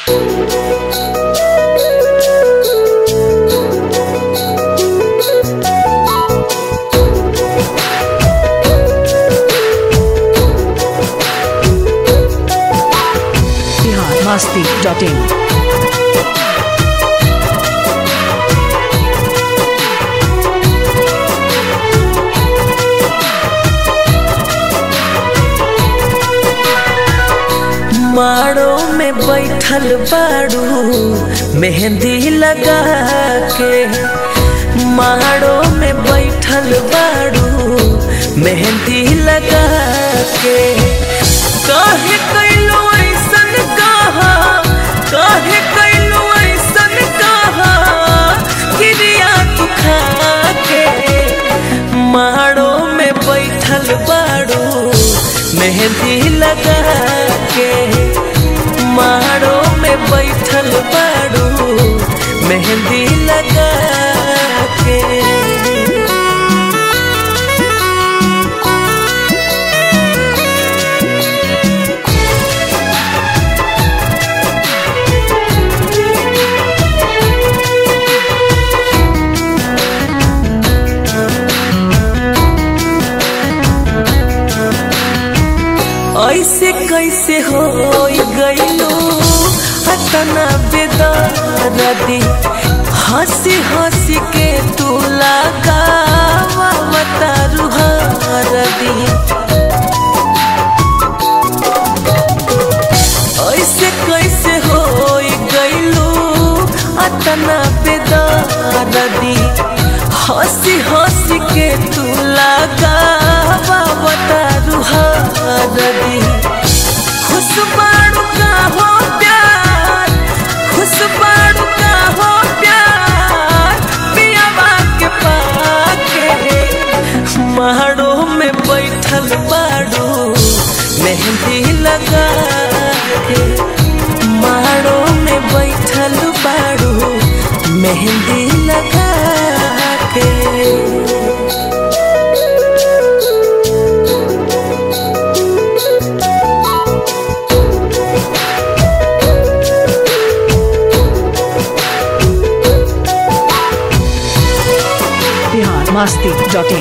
biharmasti.in माड़ो में बैठल बाड़ू मेहंदी लगा के, माड़ो में बैठल बाड़ू मेहंदी लगा के। काहे कैलो ऐसन कहा, काहे कैलो ऐसन कहा, क्रिया तू खा के। माड़ो में बैठल बाड़ू मेहंदी लगा के, माड़ो में बैठल बाड़ू मेहंदी लगा के। ऐसे कैसे हो गईलो हतना बेदर्दी, हंसी हंसी के तू लगावा बतारू हरदी। ऐसे कैसे हो गईलो हतना बेदर्दी, हंसी हंसी के तू लगावा बतारू हरदी। खुशबाड़ू का हो प्यार, खुशबाड़ू का हो प्यार, पियावा के पाके। माड़ो में बैठल बाड़ू मेहंदी लगा के, माड़ो में बैठल बाड़ू मेहंदी लगा के। biharmasti.in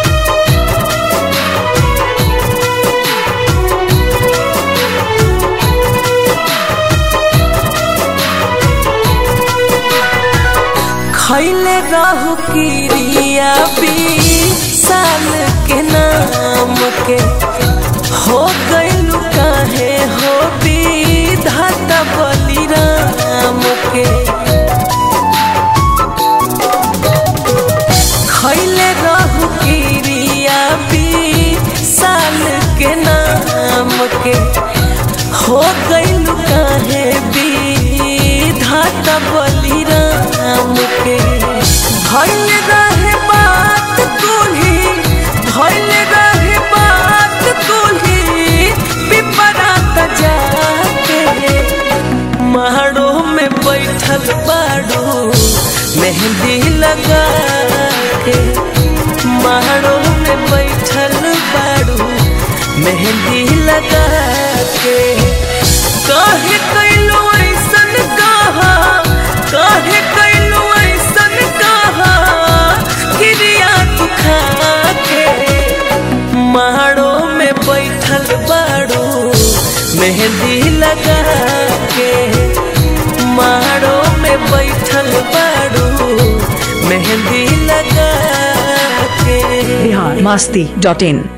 खैले रहू क्रिया 20 साल के नाम के, हो गईलू काहे हो विधाता बलिराम के। खैले रहू क्रिया 20 साल के नाम के, हो गईलू काहे विधाता बलिराम के। भइल रहे बात कुल्ही, भइल रहे बात कुल्ही विपरात जाके। माड़ो में बैठल बाड़ू मेहंदी लगा के, माड़ो में बैठल बाड़ू मेहंदी लगा के। काहे कैलो ऐसन कहा, काहे कैलो ऐसन कहा, क्रिया तू खा के। माड़ो में बैठल बाड़ू मेहंदी लगा के, माड़ो में बैठल बाड़ू मेहंदी लगा के। biharmasti.in